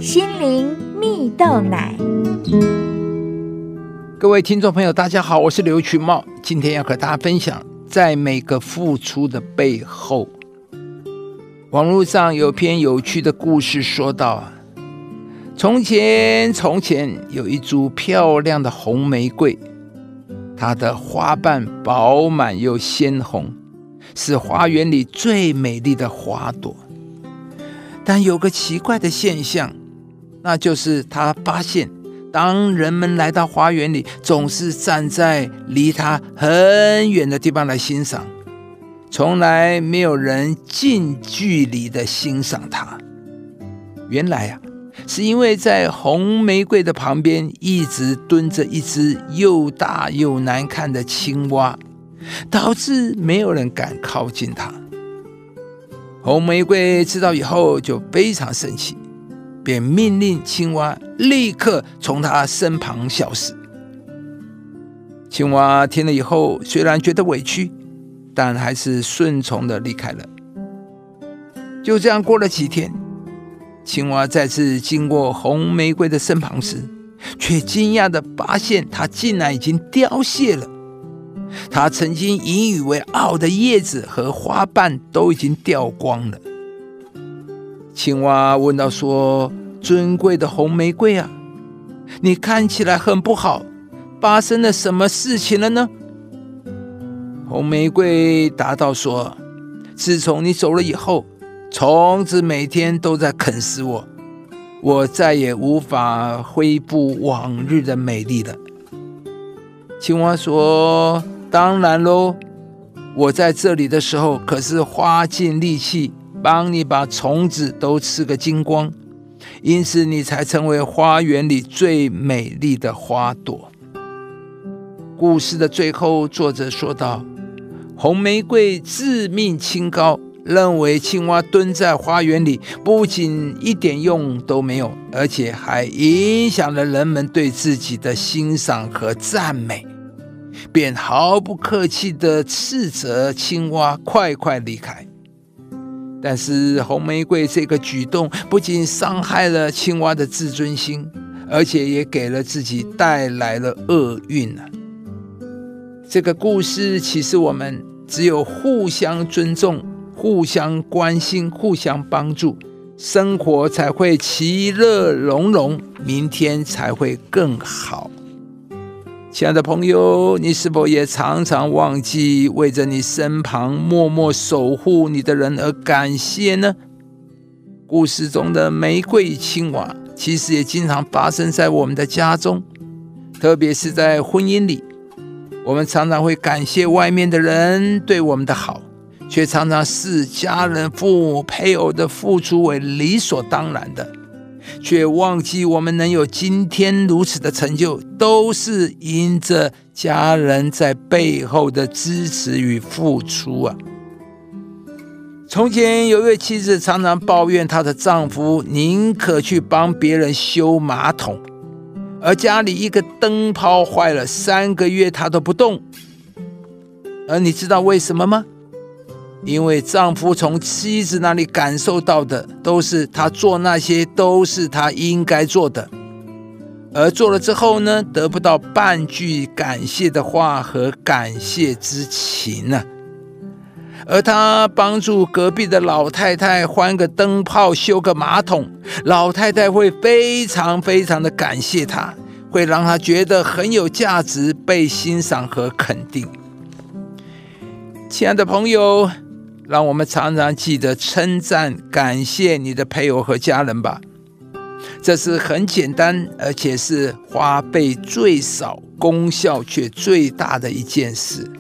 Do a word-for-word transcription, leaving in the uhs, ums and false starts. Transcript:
心灵蜜豆奶。 各位听众朋友大家好，我是刘群茂，今天要和大家分享在每个付出的背后。网络上有篇有趣的故事说到，从前从前有一株漂亮的红玫瑰，它的花瓣饱满又鲜红，是花园里最美丽的花朵。但有个奇怪的现象，那就是他发现当人们来到花园里，总是站在离他很远的地方来欣赏，从来没有人近距离的欣赏它。原来啊，是因为在红玫瑰的旁边一直蹲着一只又大又难看的青蛙，导致没有人敢靠近它。红玫瑰知道以后就非常生气，便命令青蛙立刻从他身旁消失。青蛙听了以后，虽然觉得委屈，但还是顺从地离开了。就这样过了几天，青蛙再次经过红玫瑰的身旁时，却惊讶地发现它竟然已经凋谢了。它曾经引以为傲的叶子和花瓣都已经掉光了。青蛙问道说，尊贵的红玫瑰啊，你看起来很不好，发生了什么事情了呢？红玫瑰答道说，自从你走了以后，虫子每天都在啃食我，我再也无法恢复往日的美丽了。青蛙说，当然咯，我在这里的时候可是花尽力气帮你把虫子都吃个精光，因此你才成为花园里最美丽的花朵。故事的最后，作者说道，红玫瑰自命清高，认为青蛙蹲在花园里不仅一点用都没有，而且还影响了人们对自己的欣赏和赞美，便毫不客气地斥责青蛙快快离开。但是红玫瑰这个举动不仅伤害了青蛙的自尊心，而且也给了自己带来了厄运啊。这个故事启示我们，只有互相尊重、互相关心、互相帮助，生活才会其乐融融，明天才会更好。亲爱的朋友，你是否也常常忘记为着你身旁默默守护你的人而感谢呢？故事中的玫瑰与青蛙，其实也经常发生在我们的家中，特别是在婚姻里。我们常常会感谢外面的人对我们的好，却常常视家人、父母、配偶的付出为理所当然的，却忘记我们能有今天如此的成就，都是因着家人在背后的支持与付出啊。从前有一位妻子常常抱怨她的丈夫宁可去帮别人修马桶，而家里一个灯泡坏了三个月她都不动。而你知道为什么吗？因为丈夫从妻子那里感受到的都是他做那些都是他应该做的，而做了之后呢，得不到半句感谢的话和感谢之情呢、啊。而他帮助隔壁的老太太换个灯泡、修个马桶，老太太会非常非常的感谢他，会让他觉得很有价值、被欣赏和肯定。亲爱的朋友，让我们常常记得称赞、感谢你的配偶和家人吧。这是很简单，而且是花费最少、功效却最大的一件事。